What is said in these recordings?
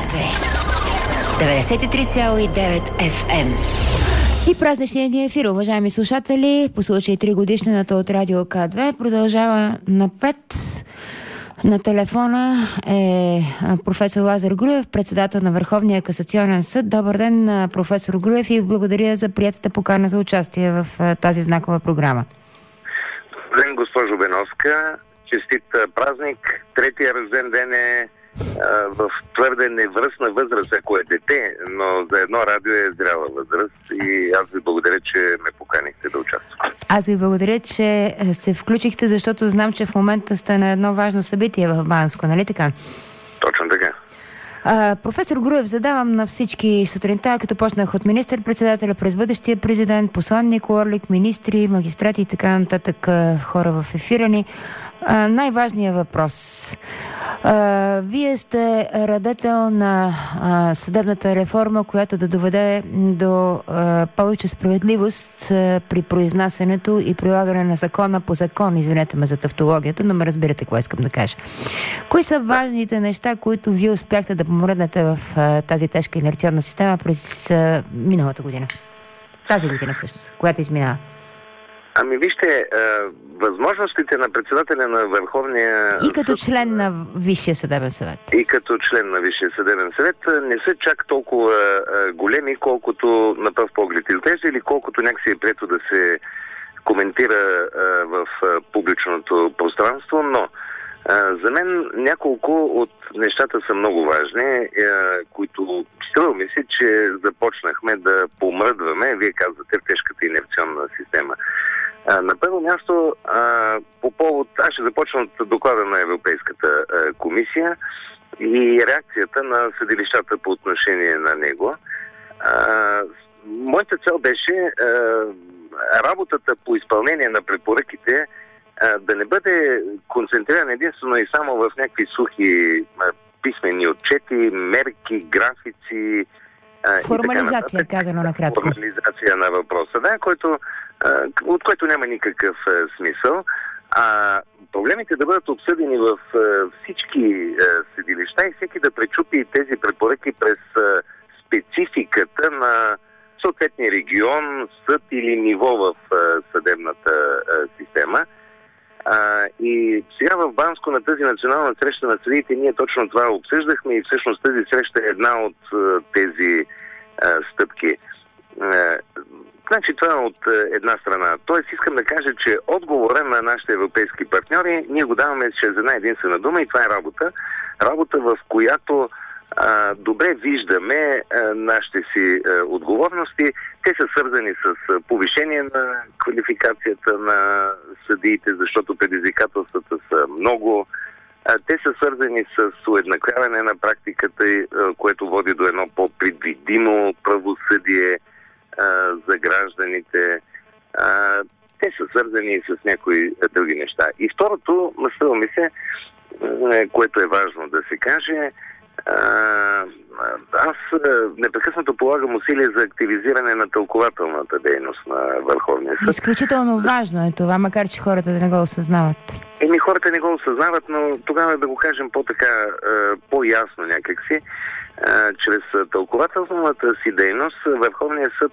93,9 FM. И празничният ни ефир, уважаеми слушатели, по случай 3 годишнината от Радио К2, продължава напред. На телефона е професор Лазар Груев, председател на Върховния касационен съд. Добър ден, професор Груев, и благодаря за приятата покана за участие в тази знакова програма. Добър ден, госпожо Беновска. Честит празник. Третия рожден ден е в твърде невръстна възраст, ако е дете, но за едно радио е зряла възраст и аз ви благодаря, че ме поканихте да участвам. Аз ви благодаря, че се включихте, защото знам, че в момента сте на едно важно събитие в Банско, нали така? Точно така. Професор Груев, задавам на всички сутринта, като почнах от министър-председателя през бъдещия президент, посланник Уорлик, министри, магистрати и така нататък хора в ефира ни. Най-важният въпрос. Вие сте радетел на съдебната реформа, която да доведе до повече справедливост при произнасянето и прилагане на закона по закон. Извинете ме за тавтологията, но ме разбирате какво искам да кажа. Кои са важните неща, които вие успяхте да помогнете в тази тежка инерционна система през миналата година? Тази година всъщност, която изминава. Ами вижте, възможностите на председателя на Върховния и като член на Висшия съдебен съвет. И като член на Висшия съдебен съвет не са чак толкова големи, колкото на пръв поглед изглежда или колкото някакси е прието да се коментира в публичното пространство, но за мен няколко от нещата са много важни, които струва ми се, че започнахме да помръдваме, вие казвате, в тежката инерционна система. На първо място, по повод, аз ще започна от доклада на Европейската комисия и реакцията на съдилищата по отношение на него. Моята цел беше работата по изпълнение на препоръките да не бъде концентриран единствено и само в някакви сухи писмени отчети, мерки, графици. Формализация, казано накратко. Формализация на въпроса, да, от който няма никакъв смисъл. Проблемите да бъдат обсъдени в всички съдилища и всеки да пречупи тези препоръки през спецификата на съответния регион, съд или ниво в съдебната система. И сега в Банско на тази национална среща на съдиите ние точно това обсъждахме и всъщност тази среща е една от тези стъпки. Значи това от една страна. Тоест искам да кажа, че отговора на нашите европейски партньори ние го даваме чрез една единствена дума и това е работа. Работа, в която добре виждаме нашите си отговорности. Те са свързани с повишение на квалификацията на съдиите, защото предизвикателствата са много. Те са свързани с уеднаквяване на практиката, което води до едно по-предвидимо правосъдие за гражданите. Те са свързани и с някои други неща. И второто, струва ми се, което е важно да се каже, аз непрекъснато полагам усилия за активизиране на тълкователната дейност на Върховния съд. Изключително важно е това, макар че хората да не го осъзнават. Хората не го осъзнават, но тогава да го кажем по-така, по-ясно някакси. Чрез тълкователната си дейност Върховния съд,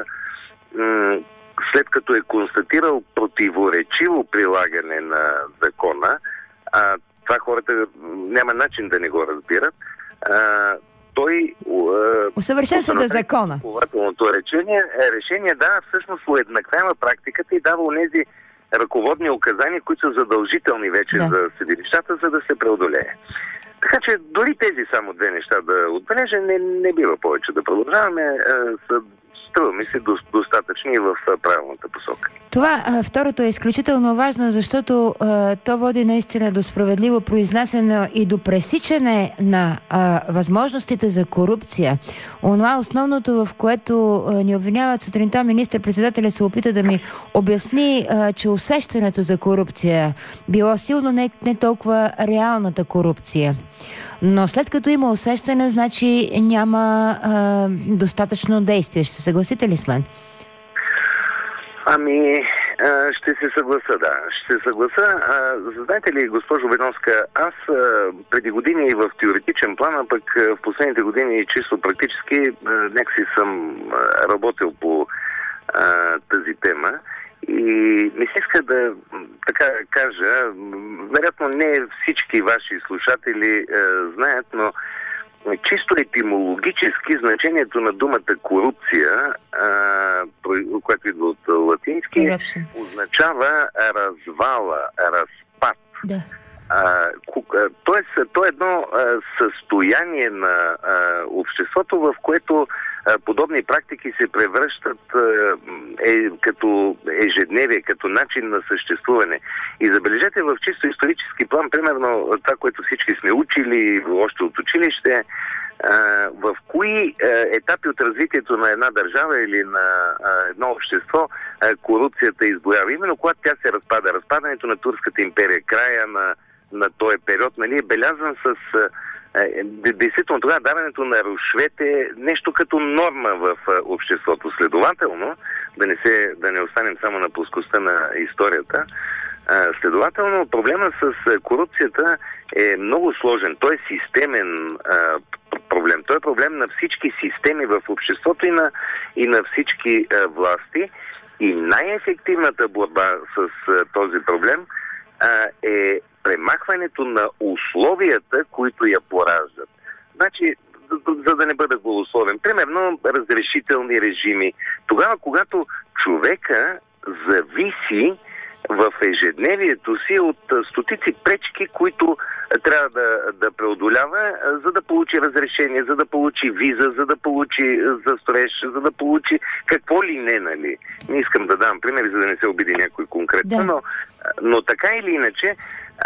след като е констатирал противоречиво прилагане на закона, това хората няма начин да не го разбират, той усъвършенства закона. Тълкователното решение, да, всъщност уеднаквява практиката и дава онези ръководни указания, които са задължителни вече за съдилищата, за да се преодолее. Така че дори тези само две неща да отбележа, не бива повече да продължаваме. Струва ми се достатъчни в правилната посока. Това, второто е изключително важно, защото то води наистина до справедливо произнасяне и до пресичане на възможностите за корупция. Онова основното, в което ни обвиняват сутринта, министър-председателя се опита да ми обясни, че усещането за корупция било силно, не толкова реалната корупция. Но след като има усещане, значи няма достатъчно действие. Ще се съгласите ли с мен? Ще се съгласа, да. Ще се съгласа. Знаете ли, госпожо Ведонска, аз преди години в теоретичен план, а пък в последните години чисто практически някакси съм работил по тази тема. И ми се иска да така кажа, вероятно не всички ваши слушатели знаят, но чисто етимологически значението на думата корупция, което идва от латински, означава развала, разпад. Да. Тоест, то е едно състояние на обществото, в което подобни практики се превръщат като ежедневие, като начин на съществуване. И забележете, в чисто исторически план, примерно това, което всички сме учили още от училище, в кои етапи от развитието на една държава или на едно общество корупцията избоява. Именно когато тя се разпада. Разпадането на Турската империя, края на този период, нали, е белязан с действително тогава даването на рушвет е нещо като норма в обществото. Следователно, да не останем само на плоскостта на историята, следователно проблема с корупцията е много сложен. Той е системен проблем. Той е проблем на всички системи в обществото и на всички власти. И най-ефективната борба с този проблем е премахването на условията, които я пораждат. Значи, за да не бъда голословен, примерно разрешителни режими. Тогава, когато човека зависи в ежедневието си от стотици пречки, които трябва да преодолява, за да получи разрешение, за да получи виза, за да получи застроеж, за да получи какво ли не, нали. Не искам да дам примери, за да не се обиди някой конкретно, да. Но така или иначе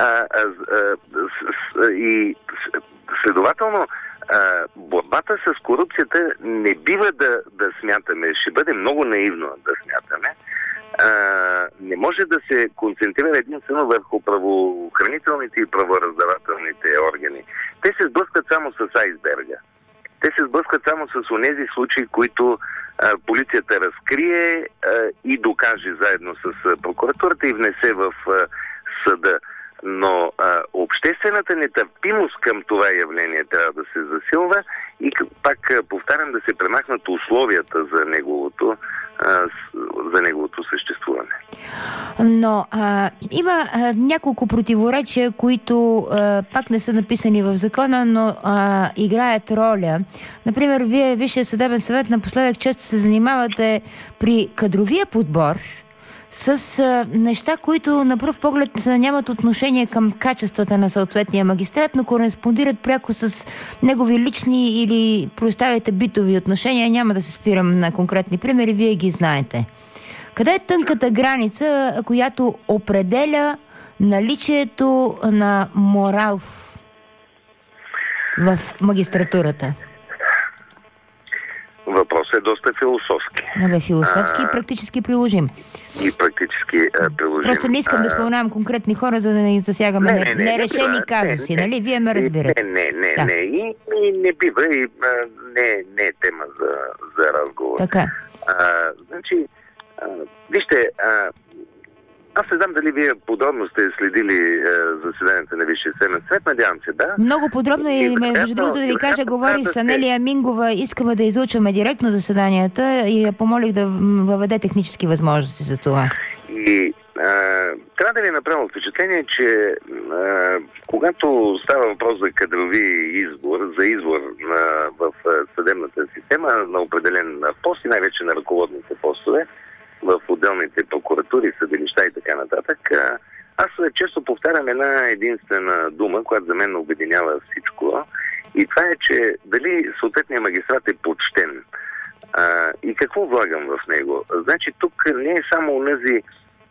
и следователно борбата с корупцията не бива да смятаме, ще бъде много наивно да смятаме. Не може да се концентрира единствено върху правоохранителните и правораздавателните органи. Те се сблъскат само с айсберга. Те се сблъскат само с онези случаи, които полицията разкрие и докаже заедно с прокуратурата и внесе в съда. Но обществената нетърпимост към това явление трябва да се засилва и пак повтарям, да се премахнат условията за неговото съществуване. Но има няколко противоречия, които пак не са написани в закона, но играят роля. Например, вие, Висшия съдебен съвет, напоследък често се занимавате при кадровия подбор с неща, които на пръв поглед нямат отношение към качествата на съответния магистрат, но кореспондират пряко с негови лични или, представете, битови отношения. Няма да се спирам на конкретни примери, вие ги знаете. Къде е тънката граница, която определя наличието на морал в магистратурата? Въпросът е доста философски. Философски и практически приложим. И практически приложим. Просто не искам да споменавам конкретни хора, за да не засягаме нерешени казуси, нали? Вие ме разбирате. Не. И не бива, и не е тема за разговор. Така. Значи, вижте, аз не знам дали вие подробно сте следили заседанията на Висшия съдебен съвет, надявам се, да. Много подробно и между другото да ви кажа, говорих с Анелия Мингова, искаме да излъчваме директно заседанията и я помолих да въведе технически възможности за това. И трябва да ви направя впечатление, че когато става въпрос за кадрови избор, за избор в съдебната система на определен пост и най-вече на ръководните постове, в отделните прокуратури, съдилища и така нататък, аз често повтарям една единствена дума, която за мен обединява всичко. И това е, че дали съответният магистрат е почтен. И какво влагам в него? Значи тук не е само онази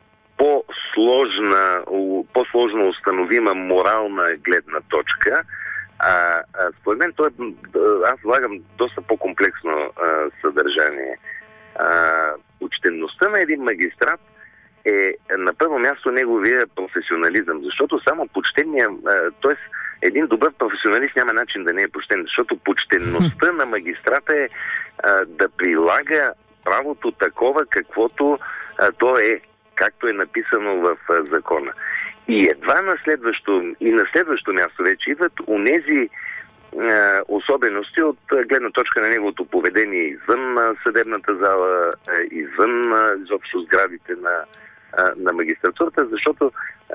по-сложно установима морална гледна точка, според мен аз влагам доста по-комплексно съдържание. Почтенността на един магистрат е на първо място неговия професионализъм, защото само почтения, т.е. един добър професионалист няма начин да не е почтен, защото почтенността на магистрата е да прилага правото такова, каквото то е. както е написано в закона. И едва на следващо място вече идват онези особености от гледна точка на неговото поведение извън съдебната зала, извън изобщо сградите на магистратурата, защото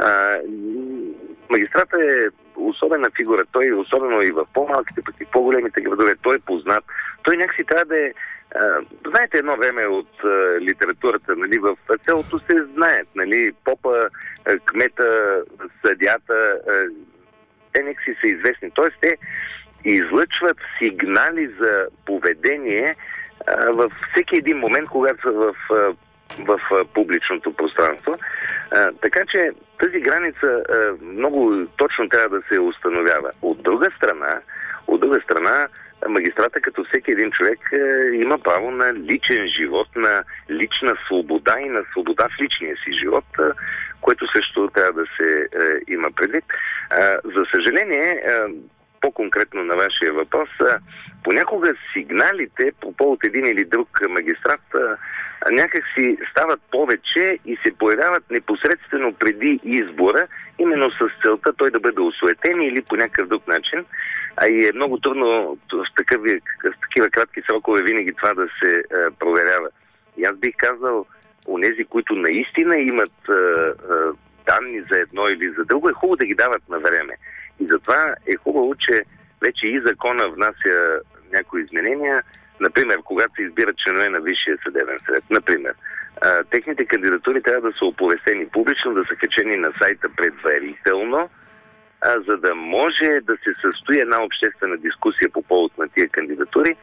магистрата е особена фигура. Той особено и в по-малките, пък и по-големите градове, той е познат. Той някакси трябва да е... знаете, едно време от литературата, нали, в селото се знаят, нали, попа, кмета, съдията, те някакси са известни. Тоест те излъчват сигнали за поведение във всеки един момент, когато са в публичното пространство. Така че тази граница много точно трябва да се установява. От друга страна, магистрата, като всеки един човек, има право на личен живот, на лична свобода и на свобода в личния си живот, което също трябва да се има предвид. За съжаление, по-конкретно на вашия въпрос, понякога сигналите по повод един или друг магистрат някак си стават повече и се появяват непосредствено преди избора, именно с целта той да бъде осуетен или по някакъв друг начин. А и е много трудно в такива кратки срокове винаги това да се проверява. И аз бих казал, онези, които наистина имат данни за едно или за друго, е хубаво да ги дават на време. И затова е хубаво, че вече и закона внася някои изменения. Например, когато се избират членове на Висшия съдебен съвет, например, техните кандидатури трябва да са оповестени публично, да са качени на сайта предварително, за да може да се състои една обществена дискусия по повод на тия кандидатури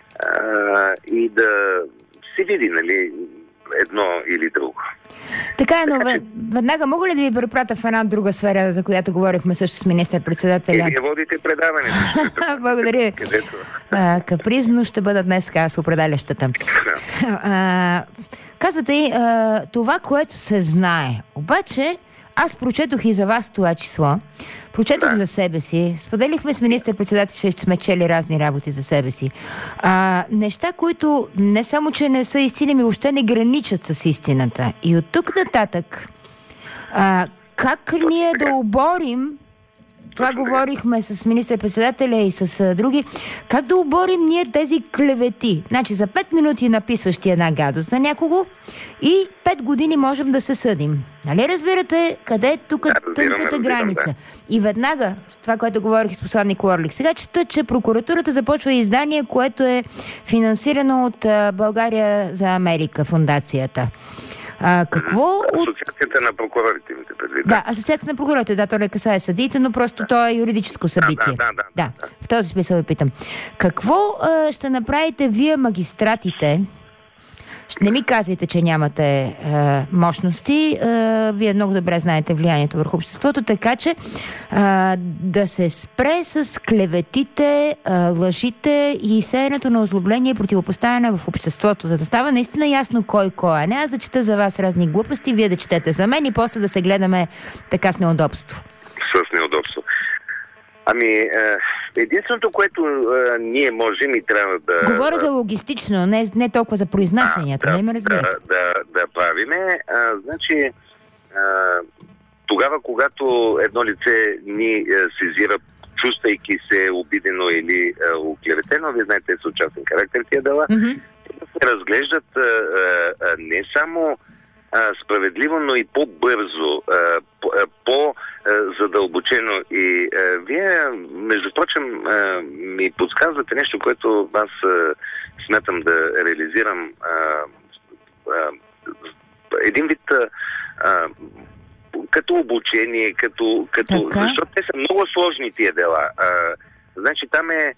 и да се види, нали, едно или друго. Така е, но веднага мога ли да ви препратя в една друга сфера, за която говорихме също с министър-председателя? Вие водите предаването. Благодаря. Капризно ще бъда днес с определящата. Казвате, това, което се знае. Обаче, аз прочетох и за вас това число. Прочетох за себе си. Споделихме с министър-председател, че сме чели разни работи за себе си. Неща, които не само, че не са истини, ми въобще не граничат с истината. И от тук нататък, как ние да оборим, това говорихме с министър-председателя и с други, как да оборим ние тези клевети? Значи за 5 минути написваш ти една гадост за някого и 5 години можем да се съдим. Нали разбирате къде е тук тънката граница? Да. И веднага, това, което говорих с посланник Орлик, сега чета, че прокуратурата започва издание, което е финансирано от България за Америка, фундацията. Асоциацията на прокурорите имате предвид. Да, Асоциацията на прокурорите, да, то не касае съдиите, но просто то е юридическо събитие. Да, в този смисъл ви питам. Какво ще направите вие, магистратите? Не ми казвайте, че нямате мощности. Вие много добре знаете влиянието върху обществото, така че да се спре с клеветите, лъжите и сеенето на озлобление и противопоставяне в обществото, за да става наистина ясно кой е. Не аз да чета за вас разни глупости, вие да четете за мен и после да се гледаме така с неудобство. С неудобство. Единственото, което ние можем и трябва да... Говоря за логистично, не толкова за произнасянията, не ме разбирате. Да правиме. Значи, тогава, когато едно лице ни сезира, чувствайки се обидено или оклеветено, вие знаете, са частен характер тия дела, се разглеждат не само справедливо, но и по-бързо, по-задълбочено. И вие, между прочим, ми подсказвате нещо, което аз смятам да реализирам един вид като обучение, защото те са много сложни тия дела. Значи там е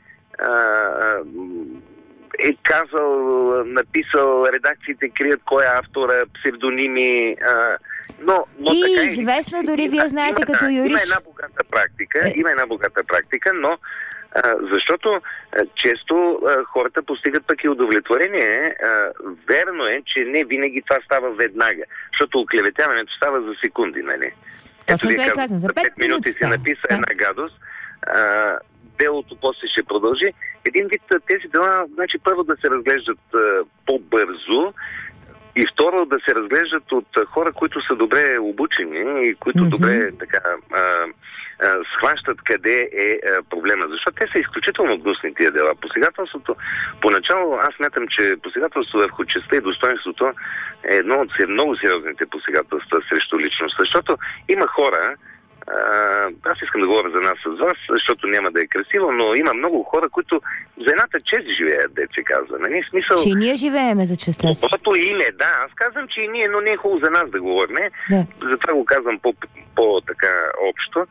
казал, написал, редакциите крият кой е автора, псевдоними, но и така известно, дори вие знаете като юрист. Има една богата практика, но защото често хората постигат пък и удовлетворение. Верно е, че не винаги това става веднага, защото оклеветяването става за секунди, нали? Точно това е казано, за 5 минути си написа една гадост, делото после ще продължи. Един вид тези дела, значи първо да се разглеждат по-бързо, И второ, да се разглеждат от хора, които са добре обучени и които добре така схващат къде е проблема. Защото те са изключително гнусни тия дела. Посегателството, поначало аз смятам, че посегателство върху честта и достоинството е едно от много сериозните посегателства срещу личност. Защото има хора, аз искам да говоря за нас с вас, защото няма да е красиво, но има много хора, които за едната чест живеят, де се казва. Нали? Смисъл... Че и ние живееме за честта си. Доброто име, да. Аз казвам, че и ние, но не е хубаво за нас да говорим. Да. Затова го казвам по-така общо.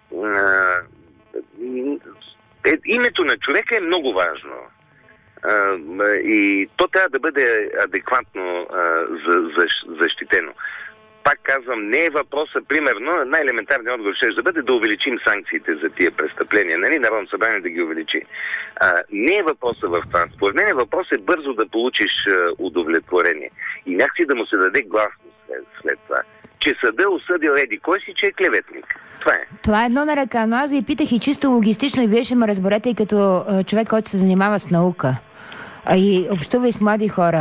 Името на човека е много важно. И то трябва да бъде адекватно защитено. Пак казвам, не е въпроса, примерно, най-елементарният отговор ще да бъде да увеличим санкциите за тия престъпления, нали, Народното събрание да ги увеличи. Не е въпроса в това. Според мен въпрос е бързо да получиш удовлетворение и някакси да му се даде гласност след това. Че съда осъдил еди кой си, че е клеветник. Това е. Това е едно на ръка, но аз ви питах и чисто логистично и вие ще ме разберете и като човек, който се занимава с наука и общува и с млади хора.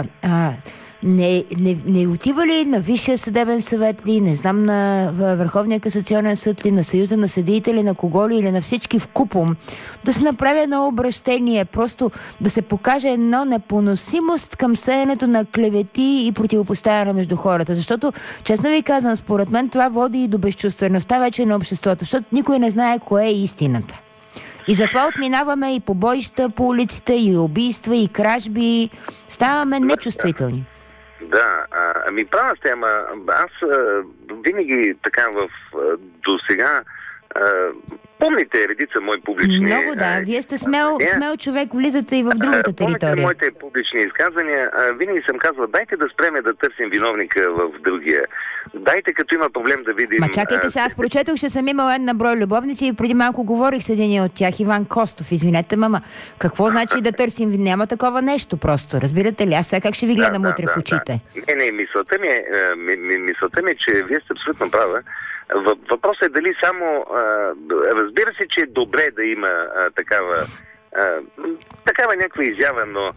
Не отива ли на Висшия съдебен съвет ли, не знам, на Върховния касационен съд ли, на Съюза на съдиите ли, на кого ли, или на всички вкупом, да се направи едно обращение, просто да се покаже едно непоносимост към сеенето на клевети и противопоставяне между хората. Защото, честно ви казвам, според мен това води и до безчувствеността вече на обществото, защото никой не знае кое е истината. И затова отминаваме и побоища по улиците, и убийства, и кражби. Ставаме нечувствителни. Да, права сте, ама аз винаги така до сега помните редица мои публични... Много, да. Вие сте смел човек, влизате и в другата територия. Помните моите публични изказвания, винаги съм казвал, дайте да спреме да търсим виновника в другия. Дайте, като има проблем, да видим... Ма чакайте се, аз прочетох, че съм имал една брой любовници и преди малко говорих с един от тях, Иван Костов. Извинете, мама. Какво значи да търсим? Няма такова нещо просто. Разбирате ли? Аз сега как ще ви гледам утре в очите? Не, мисълта ми е, че вие сте абсолютно права. Въпросът е дали само... разбира се, че е добре да има такава някаква изява, но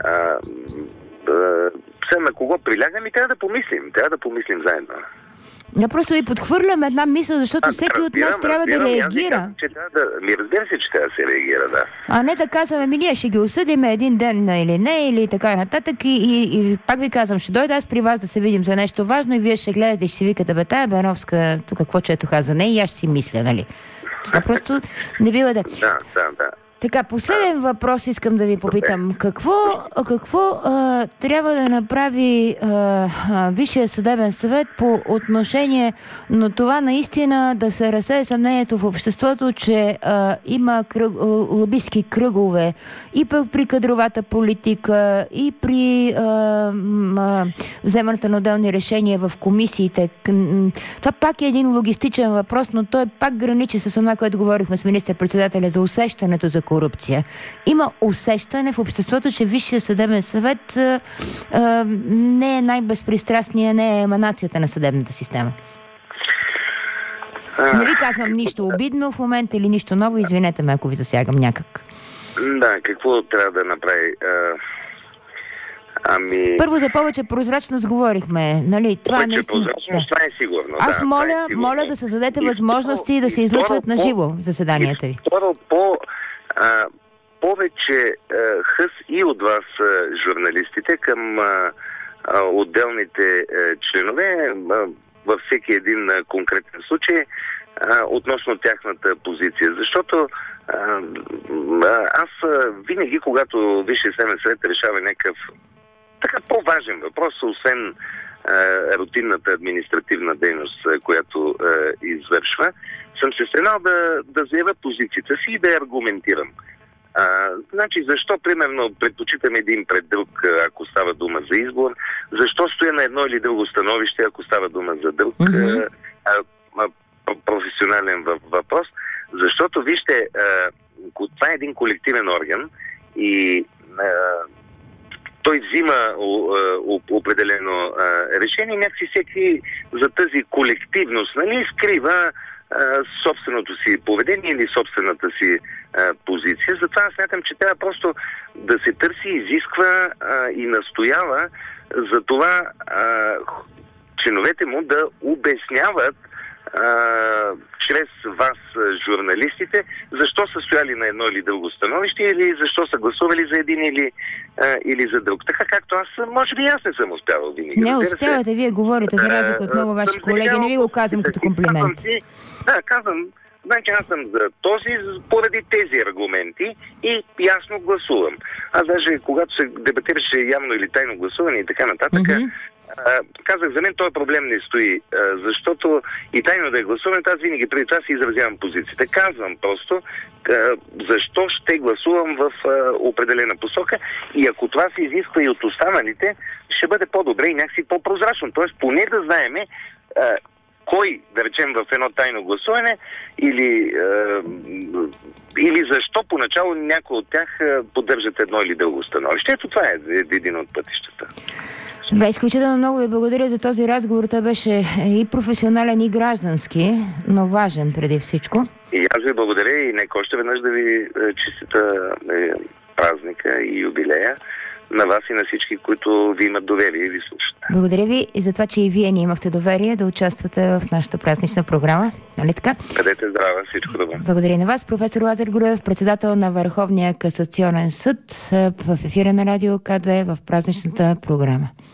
на кого прилягам и трябва да помислим заедно. Я просто ви подхвърлям една мисъл, защото всеки от нас трябва да реагира. Разбира се, че трябва да се реагира, да. А не да казваме, ние ще ги осъдим един ден или не, или така нататък. И пак ви казвам, ще дойда аз при вас да се видим за нещо важно и вие ще гледате и ще си викате, бе, тая Бановска, тук какво четох аз за нея и аз ще си мисля, нали? Това просто не бива да... Да. Така, последен въпрос искам да ви попитам. Какво трябва да направи Висшия съдебен съвет по отношение на това наистина да се разсее съмнението в обществото, че има лобистки кръгове и при кадровата политика, и при вземането на отделни решения в комисиите. Това пак е един логистичен въпрос, но той пак граничи с това, което говорихме с министър-председателя за усещането за корупция. Има усещане в обществото, че Висшия съдебен съвет не е най-безпристрастния, не е еманацията на съдебната система. Не ви казвам нищо обидно в момента или нищо ново, извинете ме, ако ви засягам някак. Да, какво трябва да направи? Първо за повече прозрачност говорихме, нали? Това наистина. Това е сигурно. Аз моля да създадете възможности да се излъчват на живо заседанията ви. Второ, повече хъс и от вас, журналистите, към отделните членове във всеки един конкретен случай относно тяхната позиция. Защото аз винаги, когато Висшия съдебен съвет решава някакъв така по-важен въпрос, освен рутинната административна дейност, която извършва, съм се стремял да заявя позицията си и да я аргументирам. Значи, защо, примерно, предпочитам един пред друг, ако става дума за избор? Защо стоя на едно или друго становище, ако става дума за друг професионален въпрос? Защото, вижте, това е един колективен орган и той взима определено решение, някакси всеки за тази колективност, нали, скрива собственото си поведение или собствената си позиция. Затова аз смятам, че трябва просто да се търси, изисква и настоява за това членовете му да обясняват чрез вас, журналистите, защо са стояли на едно или друго становище или защо са гласували за един или за друг. Така както аз, може би аз не съм успявал винаги. Не успявате, вие говорите за разлика от много ваши колеги, не ви го казвам като комплимент. Казвам, значи аз съм за този, поради тези аргументи и ясно гласувам. Аз даже когато се дебатираше явно или тайно гласуване и така нататък, казах, за мен този проблем не стои, защото и тайно да е гласуването, аз винаги преди това си изразявам позицията. Казвам просто защо ще гласувам в определена посока и ако това се изисква и от останалите, ще бъде по-добре и някакси по-прозрачно. Тоест поне да знаеме кой, да речем, в едно тайно гласуване или защо поначало някой от тях поддържат едно или друго становище. Ето това е един от пътищата. Добре, изключително много ви благодаря за този разговор. Той беше и професионален, и граждански, но важен преди всичко. И аз ви благодаря и нека още веднъж да ви честита празника и юбилея на вас и на всички, които ви имат доверие и ви слушат. Благодаря ви и за това, че и вие ни имахте доверие да участвате в нашата празнична програма. Нали така? Бъдете здрава, всичко добро. Благодаря на вас, професор Лазар Груев, председател на Върховния касационен съд в ефира на Радио К2 в празничната програма.